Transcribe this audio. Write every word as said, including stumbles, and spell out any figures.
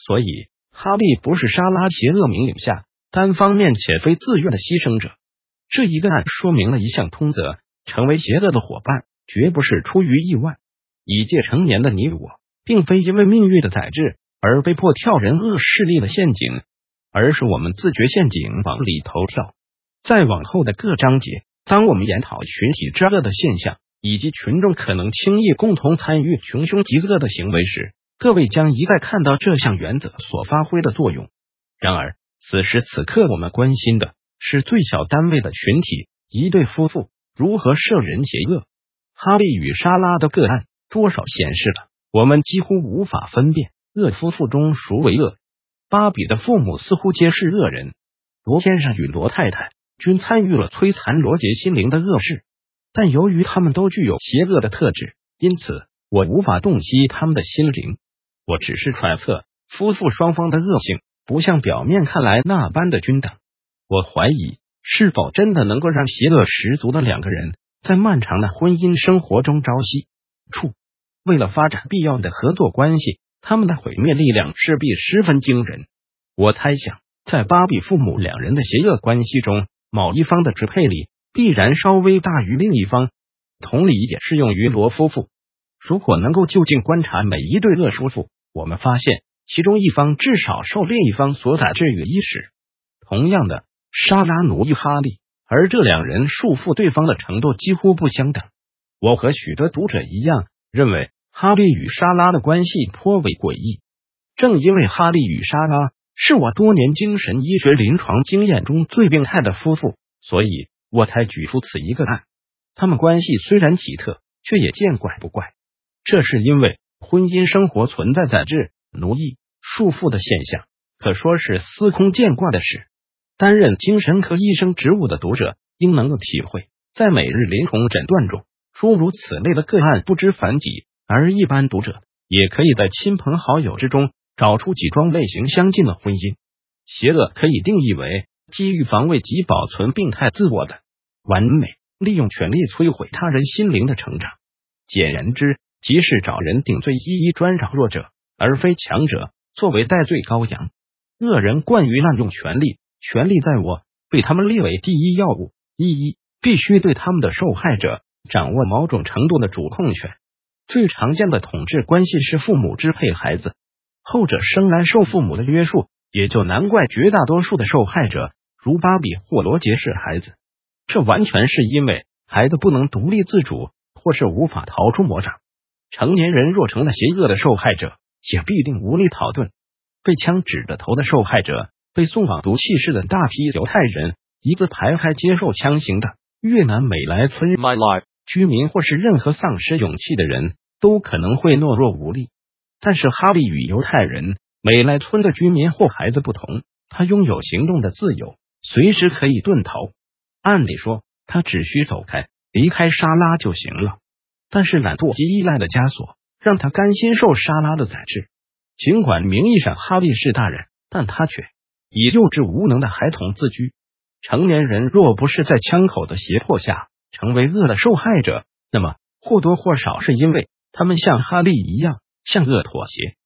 所以哈利不是沙拉邪恶命令下单方面且非自愿的牺牲者。这一个案说明了一项通则：成为邪恶的伙伴绝不是出于意外。已届成年的你我，并非因为命运的宰制而被迫跳人恶势力的陷阱，而是我们自觉陷阱往里头跳。再往后的各章节，当我们研讨群体之恶的现象以及群众可能轻易共同参与穷凶极恶的行为时，各位将一概看到这项原则所发挥的作用。然而此时此刻我们关心的是最小单位的群体，一对夫妇如何摄人邪恶。哈利与莎拉的个案多少显示了我们几乎无法分辨恶夫妇中孰为恶。芭比的父母似乎皆是恶人，罗先生与罗太太均参与了摧残罗杰心灵的恶事，但由于他们都具有邪恶的特质，因此我无法洞悉他们的心灵。我只是揣测夫妇双方的恶性不像表面看来那般的均等。我怀疑是否真的能够让邪恶十足的两个人在漫长的婚姻生活中朝夕处。为了发展必要的合作关系，他们的毁灭力量势必十分惊人。我猜想在芭比父母两人的邪恶关系中，某一方的支配力必然稍微大于另一方，同理也适用于罗夫妇。如果能够就近观察每一对恶夫妇，我们发现其中一方至少受另一方所宰制于伊始。同样的，莎拉奴役哈利，而这两人束缚对方的程度几乎不相等。我和许多读者一样认为哈利与莎拉的关系颇为诡异。正因为哈利与莎拉是我多年精神医学临床经验中最病态的夫妇，所以我才举出此一个案。他们关系虽然奇特，却也见怪不怪。这是因为婚姻生活存在宰制、奴役、束缚的现象，可说是司空见惯的事。担任精神科医生职务的读者应能够体会，在每日临床诊断中，诸如此类的个案不知凡几，而一般读者也可以在亲朋好友之中找出几桩类型相近的婚姻。邪恶可以定义为基于防卫及保存病态自我的完美利用权力摧毁他人心灵的成长。简言之，即是找人顶罪，一一专找弱者，而非强者作为代罪羔羊。恶人惯于滥用权力，权力在我，被他们列为第一要务。一一必须对他们的受害者掌握某种程度的主控权。最常见的统治关系是父母支配孩子，后者生来受父母的约束，也就难怪绝大多数的受害者如芭比或罗杰是孩子。这完全是因为孩子不能独立自主，或是无法逃出魔掌。成年人若成了邪恶的受害者，也必定无力逃遁。被枪指着头的受害者，被送往毒气室的大批犹太人，一字排开接受枪刑的越南美莱村 My Life 居民，或是任何丧失勇气的人，都可能会懦弱无力。但是哈利与犹太人、美莱村的居民或孩子不同，他拥有行动的自由，随时可以遁逃。按理说，他只需走开，离开莎拉就行了。但是懒惰及依赖的枷锁让他甘心受莎拉的宰制。尽管名义上哈利是大人，但他却以幼稚无能的孩童自居。成年人若不是在枪口的胁迫下成为恶的受害者，那么或多或少是因为他们像哈利一样向恶妥协。